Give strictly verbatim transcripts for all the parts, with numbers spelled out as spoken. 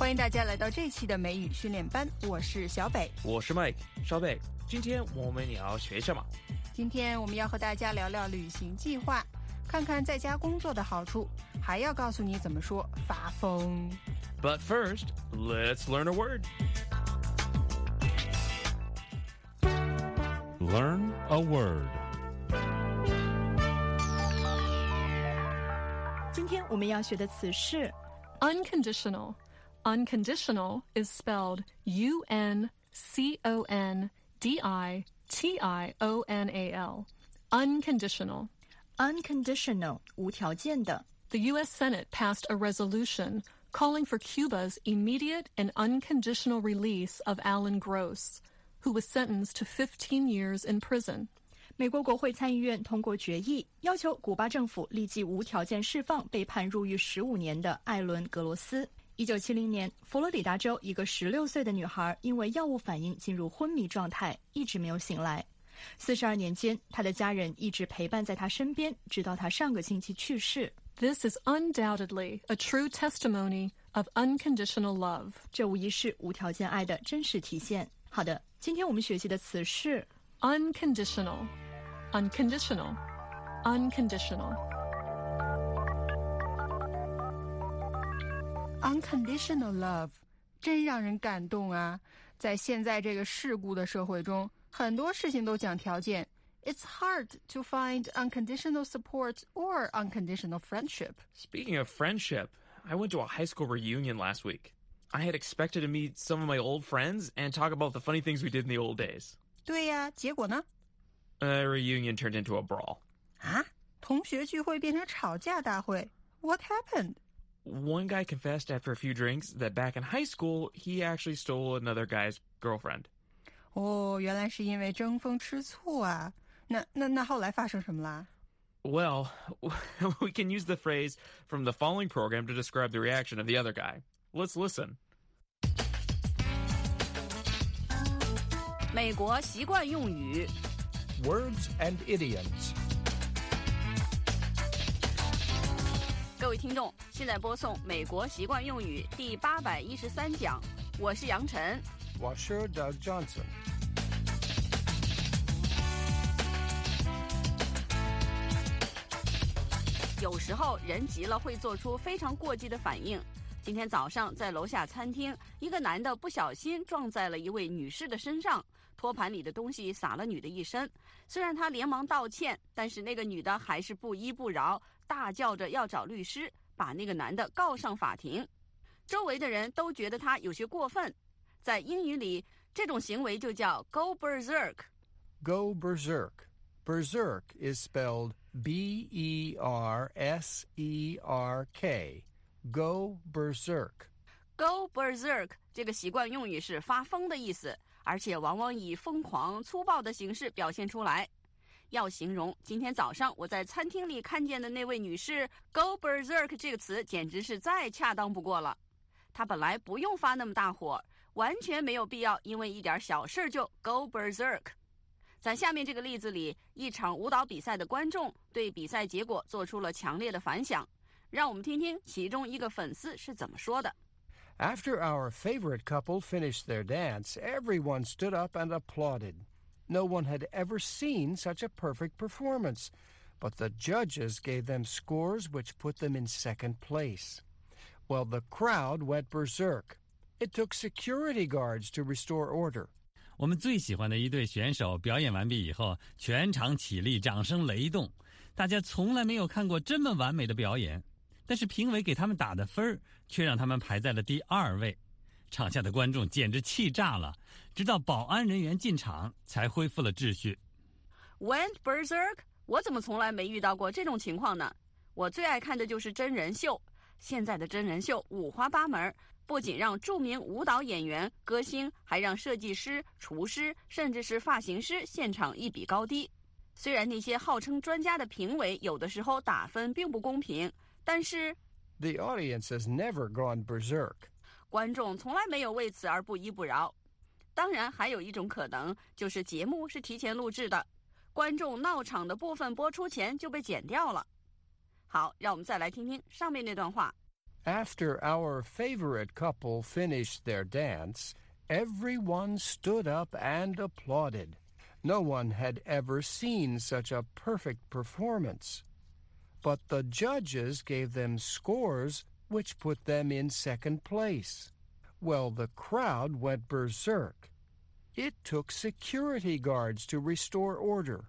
欢迎大家来到这期的美语训练班，我是小北， 我是 Mike。小北，今天我们也要学什么？ 今天我们要和大家聊聊旅行计划，看看在家工作的好处，还要告诉你怎么说发疯。 But first, let's learn a word. Learn a word. 今天我们要学的词是 unconditional。Unconditional is spelled U N C O N D I T I O N A L. Unconditional. unconditional 无条件的。 The U S Senate passed a resolution calling for Cuba's immediate and unconditional release of Alan Gross, who was sentenced to fifteen years in prison. 美国国会参议院通过决议，要求古巴政府立即无条件释放被判入狱十五年的艾伦·格罗斯。一九七零年，佛罗里达州一个十六岁的女孩因为药物反应进入昏迷状态，一直没有醒来。四十二年间，她的家人一直陪伴在她身边，直到她上个星期去世。 This is undoubtedly a true testimony of unconditional love. 这无疑是无条件爱的真实体现。好的，今天我们学习的词是 unconditional. Unconditional. Unconditional.Unconditional love 真让人感动啊！在现在这个世故的社会中，很多事情都讲条件。It's hard to find unconditional support or unconditional friendship. Speaking of friendship, I went to a high school reunion last week. I had expected to meet some of my old friends and talk about the funny things we did in the old days. 对呀，结果呢？ A reunion turned into a brawl. 啊？同学聚会变成吵架大会 What happened?One guy confessed after a few drinks that back in high school, he actually stole another guy's girlfriend. 哦，原来是因为争风吃醋啊。那那那后来发生什么啦？ Well, we can use the phrase from the following program to describe the reaction of the other guy. Let's listen. 美国习惯用语 Words and idioms. 各位听众，现在播送《美国习惯用语》第八百一十三讲，我是杨晨， 我是 Doug Johnson。 有时候人急了会做出非常过激的反应。今天早上在楼下餐厅，一个男的不小心撞在了一位女士的身上，托盘里的东西洒了女的一身。虽然他连忙道歉，但是那个女的还是不依不饶，大叫着要找律师，把那个男的告上法庭。周围的人都觉得他有些过分，在英语里，这种行为就叫 go berserk。Go berserk. Berserk is spelled B E R S E R K.Go berserk. Go berserk 这个习惯用语是发疯的意思，而且往往以疯狂、粗暴的形式表现出来。要形容今天早上我在餐厅里看见的那位女士 Go berserk 这个词简直是再恰当不过了。她本来不用发那么大火，完全没有必要因为一点小事就 Go berserk。在下面这个例子里，一场舞蹈比赛的观众对比赛结果做出了强烈的反响。让我们听听其中一个粉丝是怎么说的。 After our favorite couple finished their dance, everyone stood up and applauded. No one had ever seen such a perfect performance, but the judges gave them scores which put them in second place. Well, the crowd went berserk. It took security guards to restore order. 我们最喜欢的一对选手表演完毕以后，全场起立，掌声雷动。大家从来没有看过这么完美的表演。但是评委给他们打的分却让他们排在了第二位，场下的观众简直气炸了，直到保安人员进场才恢复了秩序。 Went berserk？ 我怎么从来没遇到过这种情况呢？我最爱看的就是真人秀，现在的真人秀五花八门，不仅让著名舞蹈演员、歌星，还让设计师、厨师，甚至是发型师现场一比高低。虽然那些号称专家的评委有的时候打分并不公平，但是 The audience has never gone berserk. 观众从来没有为此而不依不饶。当然还有一种可能，就是节目是提前录制的，观众闹场的部分播出前就被剪掉了。好，让我们再来听听上面那段话。 After our favorite couple finished their dance, everyone stood up and applauded. No one had ever seen such a perfect performance. But the judges gave them scores which put them in second place. Well, the crowd went berserk. It took security guards to restore order.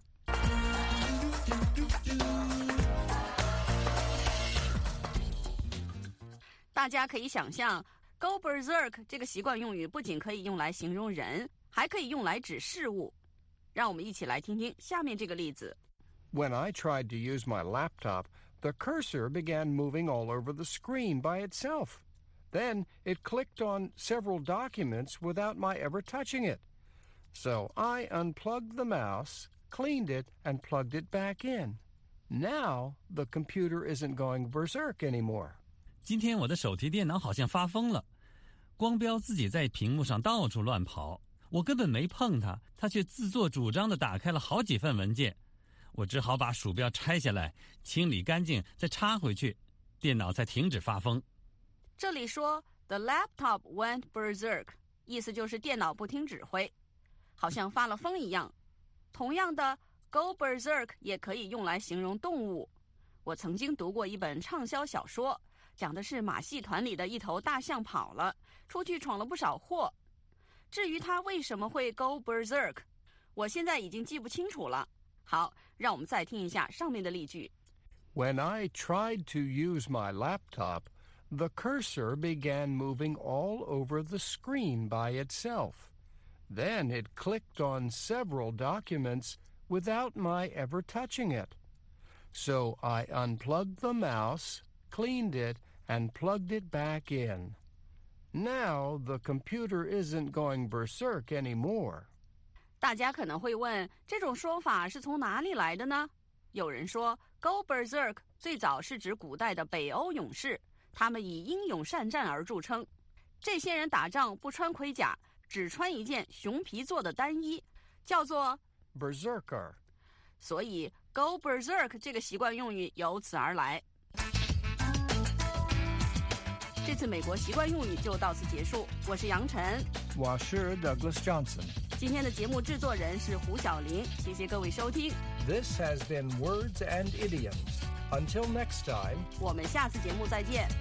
大家可以想象 ，go berserk 这个习惯用语不仅可以用来形容人，还可以用来指事物。让我们一起来听听下面这个例子。 When I tried to use my laptop, the cursor began moving all over the screen by itself. Then it clicked on several documents without my ever touching it. So I unplugged the mouse, cleaned it, and plugged it back in. Now the computer isn't going berserk anymore. 今天我的手提电脑好像发疯了，光标自己在屏幕上到处乱跑，我根本没碰它，它却自作主张地打开了好几份文件。我只好把鼠标拆下来，清理干净，再插回去，电脑才停止发疯。 这里说 The laptop went berserk， 意思就是电脑不听指挥，好像发了疯一样。同样的 go berserk 也可以用来形容动物。我曾经读过一本畅销小说，讲的是马戏团里的一头大象跑了，出去闯了不少祸。至于它为什么会 go berserk， 我现在已经记不清楚了。好，让我们再听一下上面的例句。 When I tried to use my laptop, the cursor began moving all over the screen by itself. Then it clicked on several documents without my ever touching it. So I unplugged the mouse, cleaned it, and plugged it back in. Now the computer isn't going berserk anymore. 大家可能会问，这种说法是从哪里来的呢？有人说 go berserk 最早是指古代的北欧勇士，他们以英勇善战而著称。这些人打仗不穿盔甲，只穿一件熊皮做的单衣，叫做 berserker。 所以 go berserk 这个习惯用语由此而来。这次美国习惯用语就到此结束，我是杨晨， 我是 Douglas Johnson。 今天的节目制作人是胡小玲，谢谢各位收听。 This has been Words and Idioms. Until next time, 我们下次节目再见。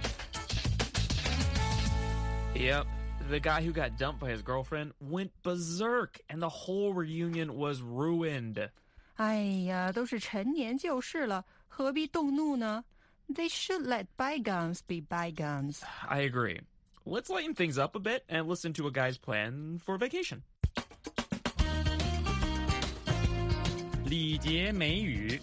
Yep, the guy who got dumped by his girlfriend went berserk, and the whole reunion was ruined. 哎呀，都是陈年旧事了，何必动怒呢？ They should let bygones be bygones. I agree. Let's lighten things up a bit and listen to a guy's plan for vacation. 礼节美语。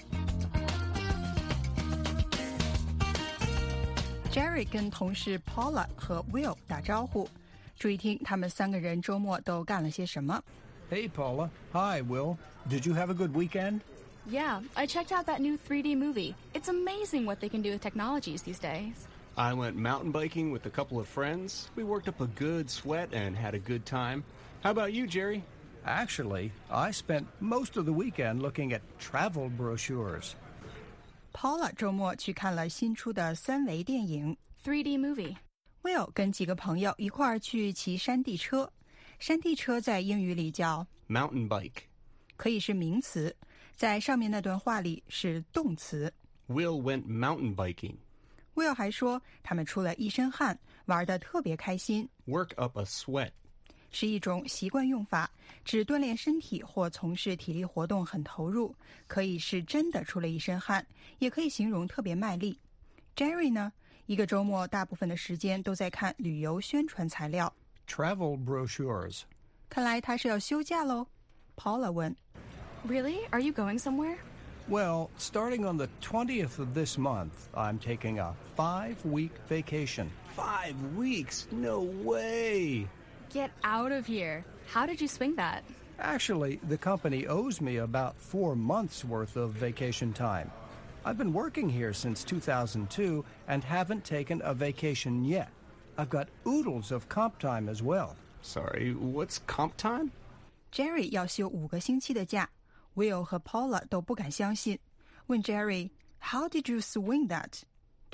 Jerry 跟同事 Paula 和 Will 打招呼，注意听他们三个人周末都干了些什么。 Hey, Paula. Hi, Will. Did you have a good weekend? Yeah, I checked out that new three D movie. It's amazing what they can do with technologies these days. I went mountain biking with a couple of friends. We worked up a good sweat and had a good time. How about you, Jerry? Actually, I spent most of the weekend looking at travel brochures. Paula 周末去看了新出的三维电影 three D movie. Will 跟几个朋友一块儿去骑山地车。山地车在英语里叫 mountain bike. 可以是名词，在上面那段话里是动词。 Will went mountain biking. Will 还说他们出了一身汗，玩得特别开心。 Work up a sweat. 是一种习惯用法，指锻炼身体或从事体力活动很投入，可以是真的出了一身汗，也可以形容特别卖力。Jerry 呢，一个周末大部分的时间都在看旅游宣传材料 Travel brochures. 看来他是要休假喽。 Paula 问 Really? Are you going somewhere? Well, starting on the twentieth of this month, I'm taking a five-week vacation. Five weeks? No way! Get out of here. How did you swing that? Actually, the company owes me about four months' worth of vacation time. I've been working here since two thousand two and haven't taken a vacation yet. I've got oodles of comp time as well. Sorry, what's comp time? Jerry 要休五个星期的假， Will 和 Paula 都不敢相信，问 Jerry, How did you swing that?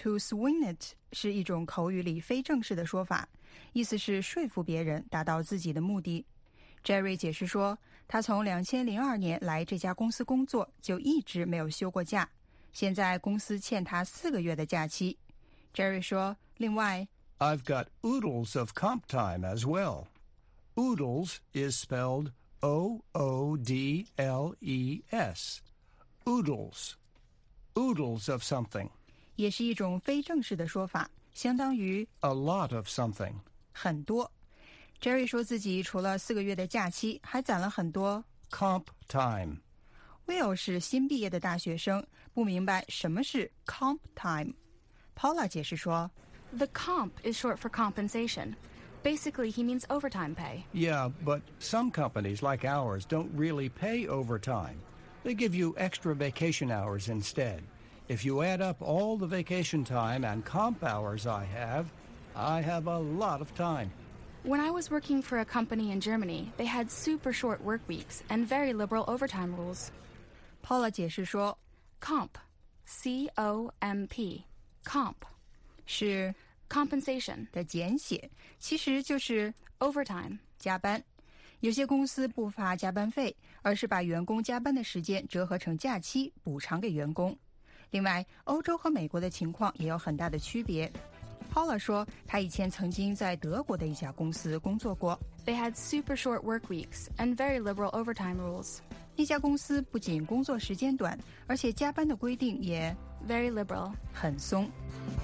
To swing it 是一种口语里非正式的说法，意思是说服别人达到自己的目的。Jerry 解释说，他从两千零二年来这家公司工作就一直没有休过假，现在公司欠他四个月的假期。Jerry 说，另外 I've got oodles of comp time as well. Oodles is spelled O O D L E S. Oodles. Oodles of something. 也是一种非正式的说法，相当于 A lot of something. 很多。Jerry 说自己除了四个月的假期，还攒了很多 comp time. Will 是新毕业的大学生，不明白什么是 comp time。 Paula 解释说， The comp is short for compensation. Basically, he means overtime pay. Yeah, but some companies like ours don't really pay overtime. They give you extra vacation hours instead. If you add up all the vacation time and comp hours I have, I have a lot of time. When I was working for a company in Germany, they had super short work weeks and very liberal overtime rules. Paula 解释说， Comp, C O M P, comp 是 compensation 的简写，其实就是 overtime 加班。有些公司不发加班费，而是把员工加班的时间折合成假期补偿给员工。另外，欧洲和美国的情况也有很大的区别。Paula 说，她以前曾经在德国的一家公司工作过。 They had super short work weeks and very liberal overtime rules. 那家公司不仅工作时间短，而且加班的规定也 very liberal 很松。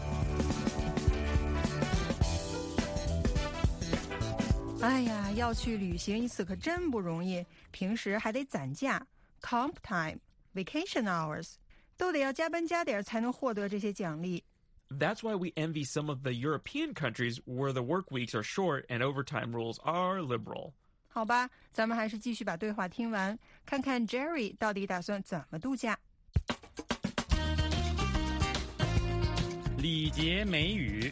哎呀，要去旅行一次可真不容易，平时还得攒假 comp time, vacation hours 都得要加班加点才能获得这些奖励。 That's why we envy some of the European countries where the work weeks are short and overtime rules are liberal. 好吧，咱们还是继续把对话听完，看看 Jerry 到底打算怎么度假。 礼节美语。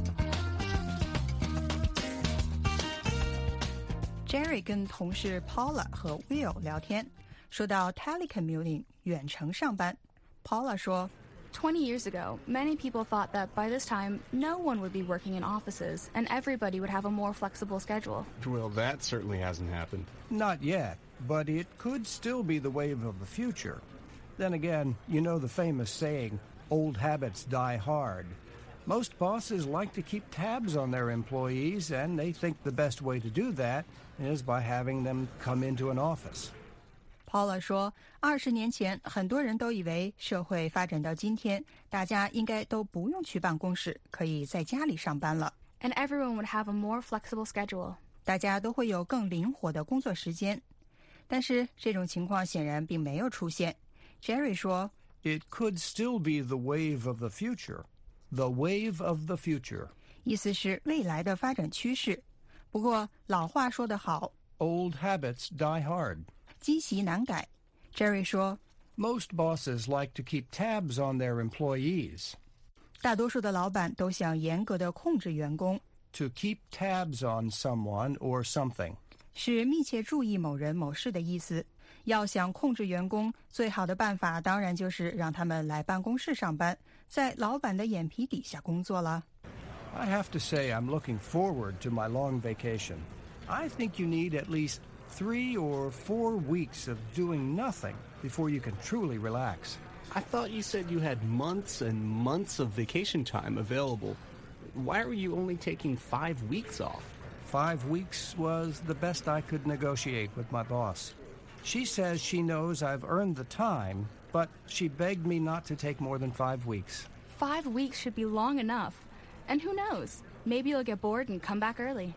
Jerry 跟同事 Paula 和 Will 聊天，说到 telecommuting 远程上班。Paula 说 ，twenty years ago, many people thought that by this time, no one would be working in offices and everybody would have a more flexible schedule. Well, that certainly hasn't happened. Not yet, but it could still be the wave of the future. Then again, you know the famous saying, old habits die hard. Most bosses like to keep tabs on their employees, and they think the best way to do that is by having them come into an office. Paula 说，二十年前，很多人都以为社会发展到今天，大家应该都不用去办公室，可以在家里上班了。 And everyone would have a more flexible schedule. 大家都会有更灵活的工作时间。但是这种情况显然并没有出现。Jerry 说 ，It could still be the wave of the future. The wave of the future. 意思是未来的发展趋势。不过老话说得好 ，Old habits die hard. 积习难改。Jerry 说 ，Most bosses like to keep tabs on their employees. 大多数的老板都想严格的控制员工。 To keep tabs on someone or something. 是密切注意某人某事的意思。要想控制员工，最好的办法当然就是让他们来办公室上班，在老板的眼皮底下工作了。 I have to say I'm looking forward to my long vacation. I think you need at least three or four weeks of doing nothing before you can truly relax. I thought you said you had months and months of vacation time available. Why are you only taking five weeks off? Five weeks was the best I could negotiate with my boss. She says she knows I've earned the time, but she begged me not to take more than five weeks. Five weeks should be long enough. And who knows? Maybe you'll get bored and come back early.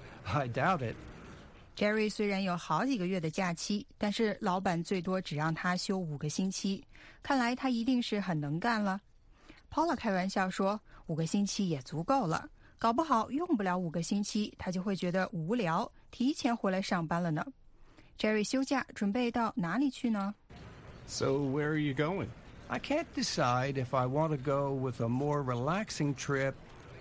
I doubt it. Jerry 虽然有好几个月的假期，但是老板最多只让他休五个星期，看来他一定是很能干了。Paula 开玩笑说，五个星期也足够了，搞不好用不了五个星期，他就会觉得无聊，提前回来上班了呢。Jerry 休假准备到哪里去呢？ So where are you going? I can't decide if I want to go with a more relaxing trip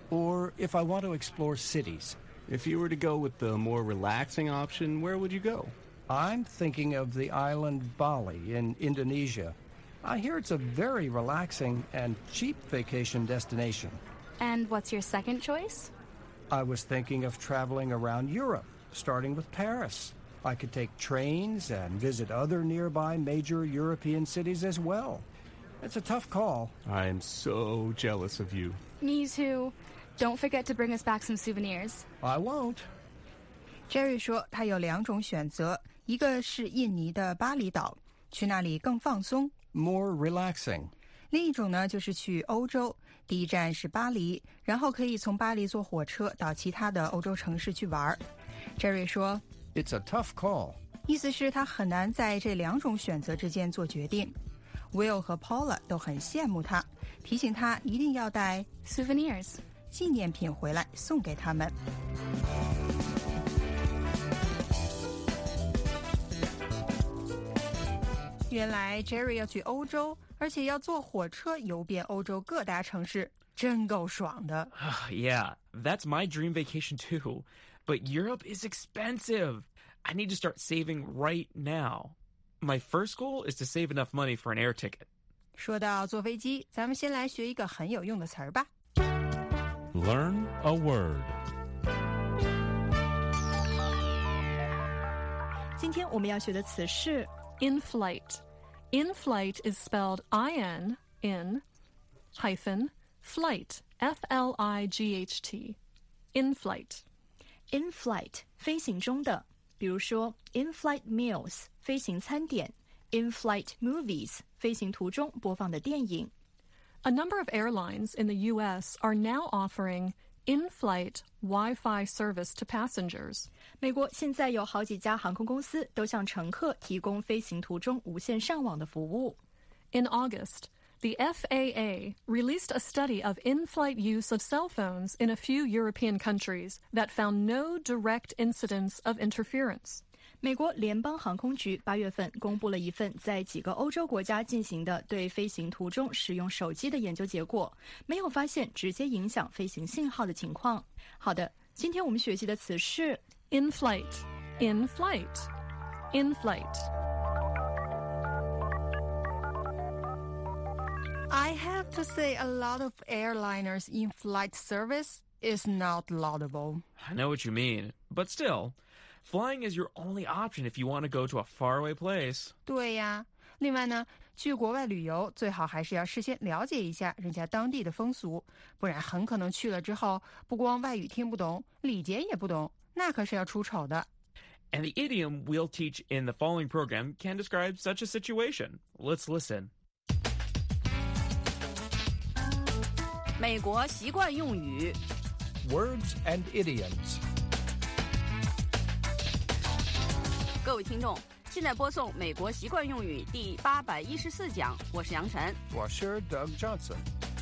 or if I want to explore cities. If you were to go with the more relaxing option, where would you go? I'm thinking of the island Bali in Indonesia. I hear it's a very relaxing and cheap vacation destination. And what's your second choice? I was thinking of traveling around Europe, starting with Paris. I could take trains and visit other nearby major European cities as well. It's a tough call. I am so jealous of you. Me too. Don't forget to bring us back some souvenirs. I won't. Jerry 说他有两种选择，一个是印尼的巴厘岛，去那里更放松 More relaxing. 另一种呢就是去欧洲，第一站是巴黎，然后可以从巴黎坐火车到其他的欧洲城市去玩。Jerry 说 It's a tough call. 意思是他很难在这两种选择之间做决定。Will 和 Paula 都很羡慕他，提醒他一定要带 Souvenirs. 纪念品回来送给他们。原来 Jerry 要去欧洲，而且要坐火车游遍欧洲各大城市，真够爽的。 Yeah, that's my dream vacation too. But Europe is expensive. I need to start saving right now. My first goal is to save enough money for an air ticket. 说到坐飞机，咱们先来学一个很有用的词儿吧。 Learn a word. 今天我们要学的词是 In-flight. In-flight is spelled I N in hyphen flight. F L I G H T. In-flight. in flight 飞行中的，比如说 in flight meals 飞行餐点， in flight movies 飞行途中播放的电影。 A number of airlines in the U S are now offering in-flight Wi-Fi service to passengers. 美国现在有好几家航空公司都向乘客提供飞行途中无线上网的服务。 In August, the F A A released a study of in-flight use of cell phones in a few European countries that found no direct incidents of interference. 美国联邦航空局八月份公布了一份在几个欧洲国家进行的对飞行途中使用手机的研究结果，没有发现直接影响飞行信号的情况。好的，今天我们学习的词是 In-flight. In-flight. In-flight. I have to say a lot of airliners in-flight service is not laudable. I know what you mean, but still, flying is your only option if you want to go to a faraway place. 对呀，另外呢，去国外旅游最好还是要事先了解一下人家当地的风俗，不然很可能去了之后，不光外语听不懂，礼节也不懂，那可是要出丑的。 And the idiom we'll teach in the following program can describe such a situation. Let's listen. 美国习惯用语 Words and idioms. 各位听众，现在播送美国习惯用语第八百一十四讲，我是杨晨。 我是 Doug Johnson.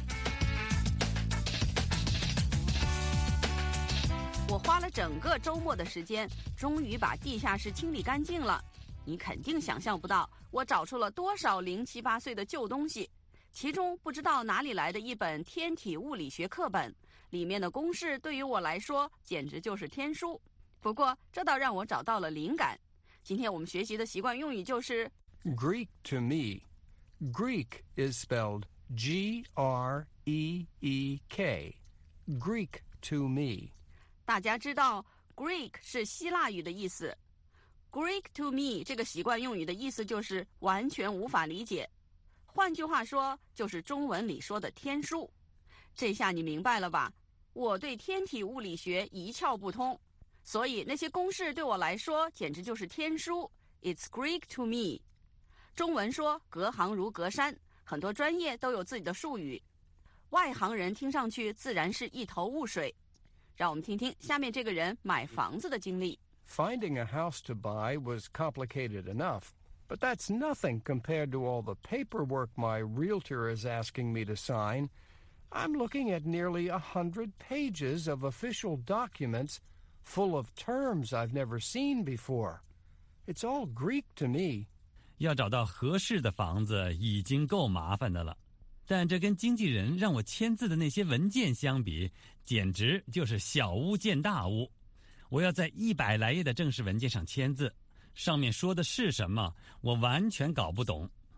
我花了整个周末的时间，终于把地下室清理干净了。你肯定想象不到，我找出了多少零七八碎的旧东西。其中不知道哪里来的一本天体物理学课本，里面的公式对于我来说简直就是天书。不过这倒让我找到了灵感。今天我们学习的习惯用语就是 Greek to me. Greek is spelled G R E E K. Greek to me. 大家知道 Greek 是希腊语的意思。Greek to me 这个习惯用语的意思就是完全无法理解。换句话说，就是中文里说的天书。这下你明白了吧？我对天体物理学一窍不通，所以那些公式对我来说简直就是天书。It's Greek to me。中文说隔行如隔山，很多专业都有自己的术语，外行人听上去自然是一头雾水。让我们听听下面这个人买房子的经历。 Finding a house to buy was complicated enough, but that's nothing compared to all the paperwork my realtor is asking me to sign. I'm looking at nearly a hundred pages of official documents full of terms I've never seen before. It's all Greek to me. 要找到合适的房子已经够麻烦的了，但这跟经纪人让我签字的那些文件相比，简直就是小巫见大巫。我要在一百来页的正式文件上签字，上面说的是什么，我完全搞不懂。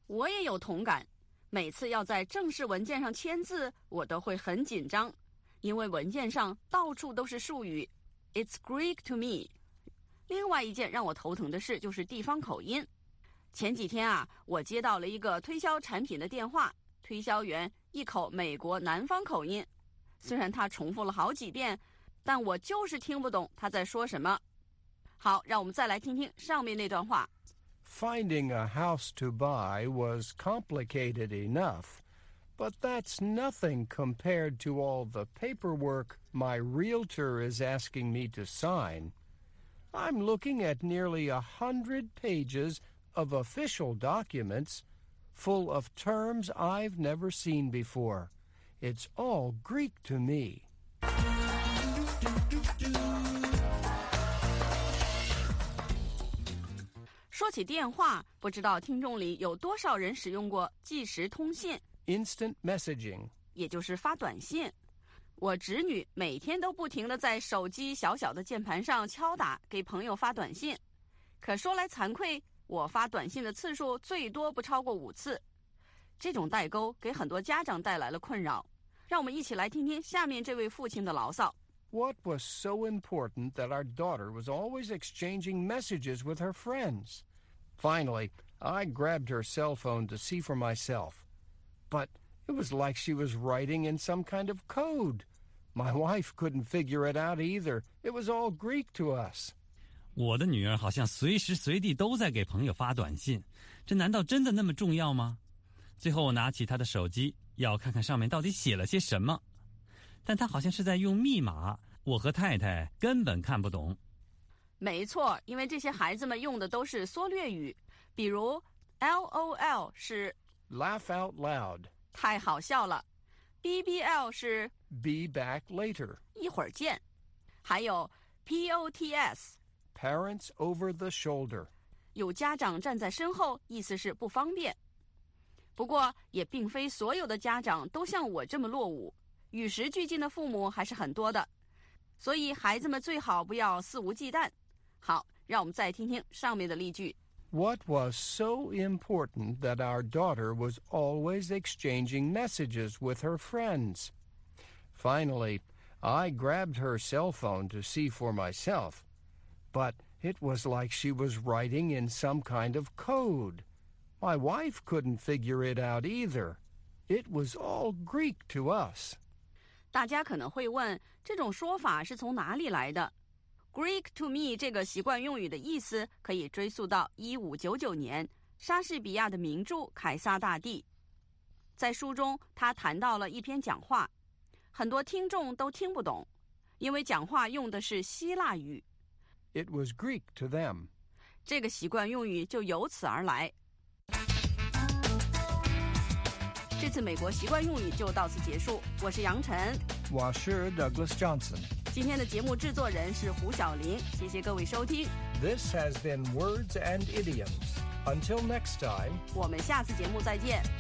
我也有同感，每次要在正式文件上签字，我都会很紧张，因为文件上到处都是术语。It's Greek to me。另外一件让我头疼的事就是地方口音。前几天啊，我接到了一个推销产品的电话，推销员一口美国南方口音，虽然他重复了好几遍，但我就是听不懂他在说什么。好，让我们再来听听上面那段话。 Finding a house to buy was complicated enough, but that's nothing compared to all the paperwork my realtor is asking me to sign. I'm looking at nearly a hundred pages of official documents full of terms I've never seen before. It's all Greek to me. 说起电话，不知道听众里有多少人使用过即时通信 Instant messaging. 也就是发短信。我侄女每天都不停地在手机小小的键盘上敲打，给朋友发短信。可说来惭愧，我发短信的次数最多不超过五次。这种代沟给很多家长带来了困扰。让我们一起来听听下面这位父亲的牢骚。 What was so important that our daughter was always exchanging messages with her friends? Finally, I grabbed her cell phone to see for myself. But it was like she was writing in some kind of code. My wife couldn't figure it out either. It was all Greek to us. 我的女儿好像随时随地都在给朋友发短信，这难道真的那么重要吗？最后我拿起她的手机，要看看上面到底写了些什么。但她好像是在用密码，我和太太根本看不懂。 没错，因为这些孩子们用的都是缩略语，比如 L O L 是 Laugh out loud. 太好笑了， B B L 是 Be back later. 一会儿见，还有 P O T S Parents over the shoulder. 有家长站在身后，意思是不方便。不过也并非所有的家长都像我这么落伍，与时俱进的父母还是很多的，所以孩子们最好不要肆无忌惮。好，让我们再听听上面的例句。 What was so important that our daughter was always exchanging messages with her friends? Finally, I grabbed her cell phone to see for myself, but it was like she was writing in some kind of code. My wife couldn't figure it out either. It was all Greek to us. 大家可能会问，这种说法是从哪里来的？ Greek to me 这个习惯用语的意思可以追溯到一五九九年莎士比亚的名著《凯撒大帝》。在书中，他谈到了一篇讲话，很多听众都听不懂，因为讲话用的是希腊语。 It was Greek to them. 这个习惯用语就由此而来。这次美国习惯用语就到此结束，我是杨晨， 我是 Douglas Johnson。 今天的节目制作人是胡小玲，谢谢各位收听。 This has been Words and Idioms. Until next time, 我们下次节目再见。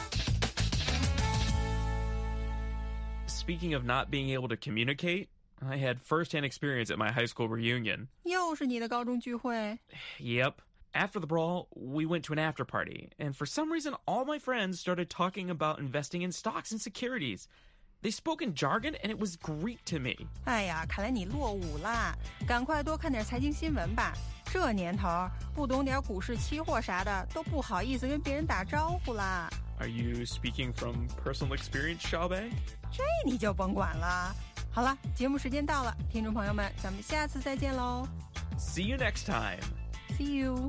Speaking of not being able to communicate, I had first-hand experience at my high school reunion. 又是你的高中聚会。 Yep. After the brawl, we went to an after party, and for some reason, all my friends started talking about investing in stocks and securities. They spoke in jargon, and it was Greek to me. 哎呀，看来你落伍啦！赶快多看点财经新闻吧。这年头，不懂点股市期货啥的，都不好意思跟别人打招呼啦。 Are you speaking from personal experience, Xiaobei? 这你就甭管了。好了，节目时间到了，听众朋友们，咱们下次再见喽。 See you next time. See you.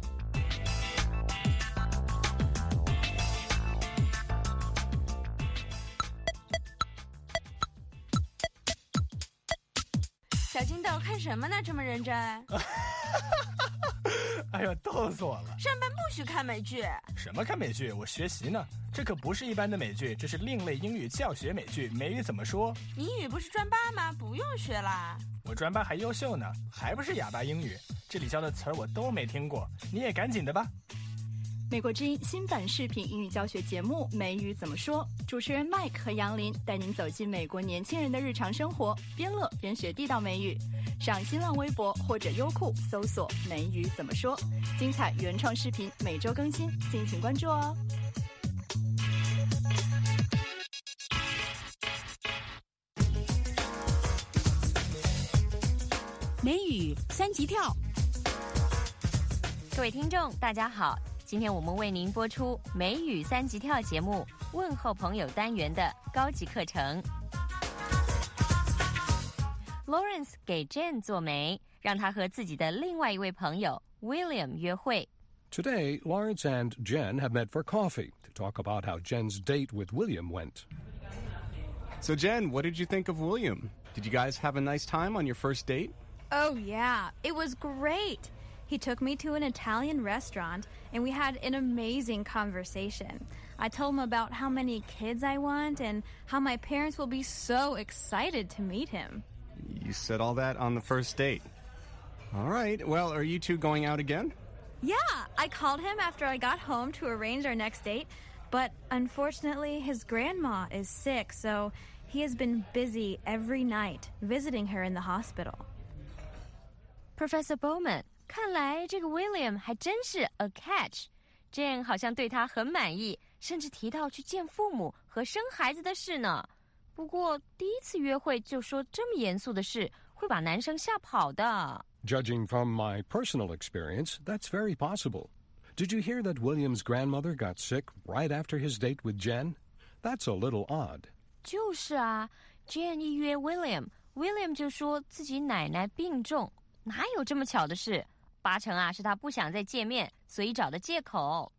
小金豆看什么呢？这么认真？ 哎呀，逗死我了！ 上班不许看美剧。 什么看美剧？我学习呢。这可不是一般的美剧，这是另类英语教学美剧。美语怎么说？ 你英语不是专八吗？不用学啦。 我专八还优秀呢，还不是哑巴英语。这里教的词儿我都没听过，你也赶紧的吧。 美国之音新版视频英语教学节目《美语怎么说》，主持人 Mike 和杨林带您走进美国年轻人的日常生活，边乐边学地道美语。上新浪微博或者优酷搜索“美语怎么说”，精彩原创视频每周更新，敬请关注哦。 美语三级跳，各位听众，大家好。今天我们为您播出美语三级跳节目问候朋友单元的高级课程。Lawrence 给 Jen 做媒，让他和自己的另外一位朋友 William 约会。 Today, Lawrence and Jen have met for coffee to talk about how Jen's date with William went. So, Jen, what did you think of William? Did you guys have a nice time on your first date? Oh, yeah. It was great. He took me to an Italian restaurant, and we had an amazing conversation. I told him about how many kids I want and how my parents will be so excited to meet him. You said all that on the first date. All right. Well, are you two going out again? Yeah, I called him after I got home to arrange our next date, but unfortunately his grandma is sick, so he has been busy every night visiting her in the hospital. Professor Bowman, 看来这个 William 还真是 a catch. Jen 好像对他很满意，甚至提到去见父母和生孩子的事呢。不过第一次约会就说这么严肃的事，会把男生吓跑的。 Judging from my personal experience, that's very possible. Did you hear that William's grandmother got sick right after his date with Jen? That's a little odd. 就是啊 Jen 一约 William, William 就说自己奶奶病重，哪有这么巧的事？八成啊是他不想再见面，所以找的借口。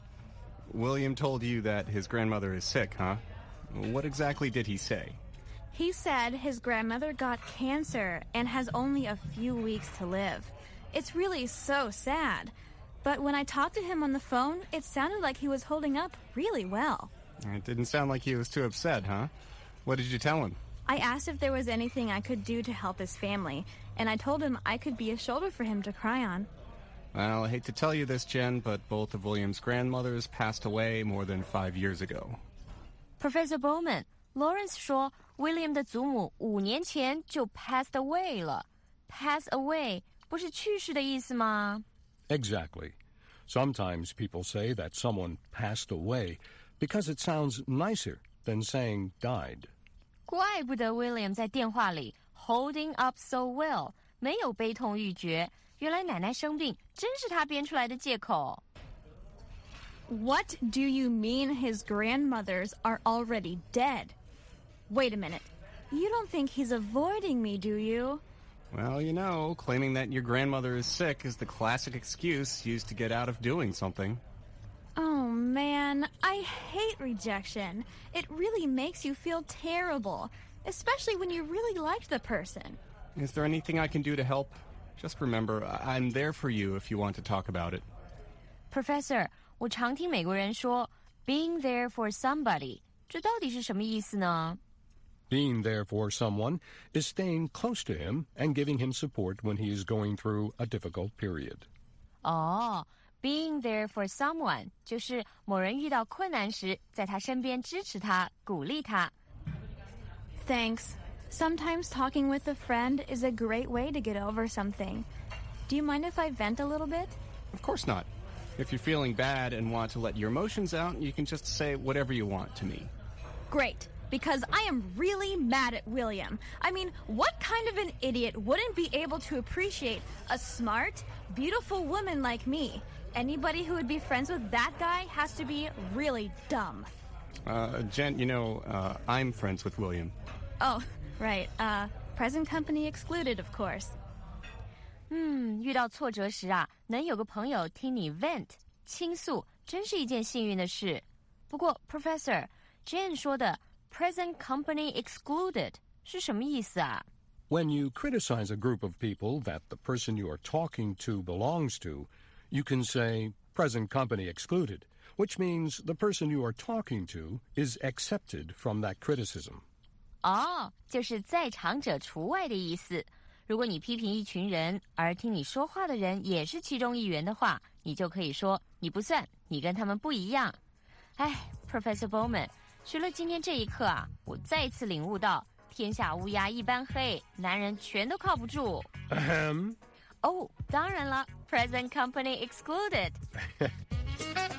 William told you that his grandmother is sick, huh? What exactly did he say? He said his grandmother got cancer and has only a few weeks to live. It's really so sad. But when I talked to him on the phone, it sounded like he was holding up really well. It didn't sound like he was too upset, huh? What did you tell him? I asked if there was anything I could do to help his family, and I told him I could be a shoulder for him to cry on. Well, I hate to tell you this, Jen, but both of William's grandmothers passed away more than five years ago. Professor Bowman, Lawrence 说 William 的祖母五年前就 passed away 了。Pass away 不是去世的意思吗？ Exactly. Sometimes people say that someone passed away because it sounds nicer than saying died. 怪不得 William 在电话里 holding up so well 没有悲痛欲绝，原来奶奶生病真是他编出来的借口。 What do you mean his grandmothers are already dead? Wait a minute. You don't think he's avoiding me, do you? Well, you know, claiming that your grandmother is sick is the classic excuse used to get out of doing something. Oh, man, I hate rejection. It really makes you feel terrible, especially when you really liked the person. Is there anything I can do to help? Just remember, I'm there for you if you want to talk about it. Professor, 我常听美国人说 being there for somebody, 这到底是什么意思呢？ Being there for someone is staying close to him and giving him support when he is going through a difficult period. 哦 Being there for someone 就是某人遇到困难时，在他身边支持他，鼓励他。 Thanks. Sometimes talking with a friend is a great way to get over something. Do you mind if I vent a little bit? Of course not. If you're feeling bad and want to let your emotions out, you can just say whatever you want to me. Great. Because I am really mad at William. I mean, what kind of an idiot wouldn't be able to appreciate a smart, beautiful woman like me? Anybody who would be friends with that guy has to be really dumb. Uh, Jen, you know, uh, I'm friends with William. Oh, right. Uh, present company excluded, of course. 嗯，遇到挫折时啊，能有个朋友听你 vent 倾诉，真是一件幸运的事。不过 ，Professor Jen 说的 present company excluded 是什么意思啊？ When you criticize a group of people that the person you are talking to belongs to, you can say present company excluded, which means the person you are talking to is accepted from that criticism. 哦，就是在场者除外的意思。如果你批评一群人，而听你说话的人也是其中一员的话，你就可以说你不算， 你跟他们不一样。哎 Professor Bowman， 学了今天这一课啊，我再一次领悟到天下乌鸦一般黑，男人全都靠不住。 Ahem. 哦，当然了 ，present company excluded。